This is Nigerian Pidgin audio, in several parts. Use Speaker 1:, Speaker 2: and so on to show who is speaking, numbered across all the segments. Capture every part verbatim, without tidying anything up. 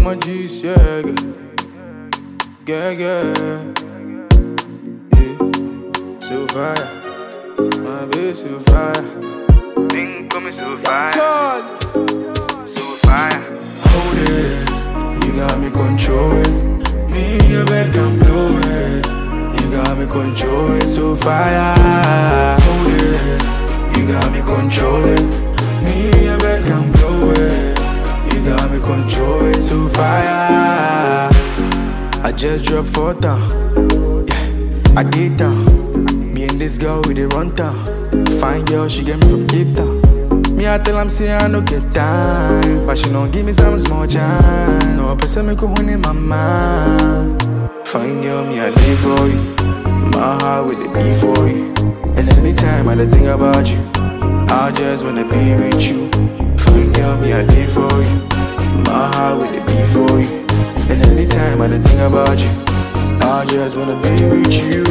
Speaker 1: my juice, yeah, yeah, yeah, yeah. So fire, my baby, so fire.
Speaker 2: Think coming so fire,
Speaker 1: Talk.
Speaker 2: so fire.
Speaker 1: Hold it, you got me controlling. Me in your bed can blow it. You got me controlling, so fire. Hold it, you got me controlling. Me in your bed can blow it. You got me controlling, so fire. I just dropped four down. Yeah, I did down. Me and this girl we dey run town. Fine girl, she get me from Cape Town. Me I tell am say I no get time, but she don't give me some small chance. No person me could in my mind. Fine girl, me I live for you. My heart with the beat for you. And anytime I think about you, I just wanna be with you. Fine girl, me I live for you. My heart with the beat for you. And anytime I think about you, I just wanna be with you.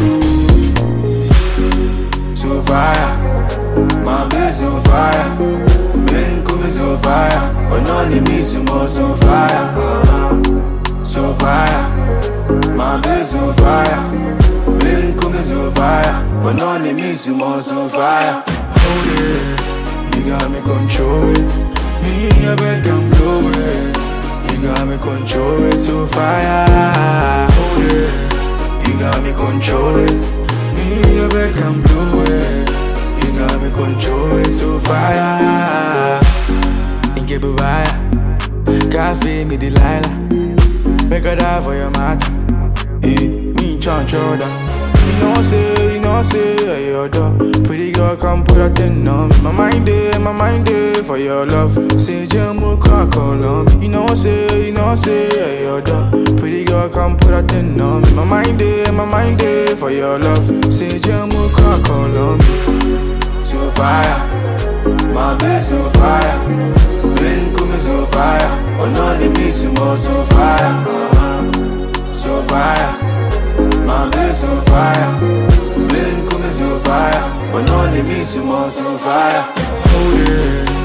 Speaker 1: So fire, my baby so fire. Been coming so fire, but none of me so more so fire. Uh-huh. So fire, my baby so fire. Been coming so fire, but none of me so more so fire. Hold it, you got me controlling. Me in your bed can blow it. You got me controlling, so fire. Hold it, you got me controlling. Me in your bed can blow it. You got me controlling, so fire. Inke bubaya, cafe me Delilah. Make her die for your matter. Eh, me chan choda. You know say, you know say, yeah, your dog. Pretty girl, come put a thing on me. My mind day, my mind day for your love. Say Jamu can't call on me. You know say, you know say, yeah, your dog. Pretty girl, come put a thing on me. My mind day, my mind day for your love. Say Jamu can't call on me. So fire, my baby so fire. Been coming so fire, but none of me so more so fire. Uh-huh. So fire, my baby so fire. Been coming so fire, but none of me so more so fire. Hold it,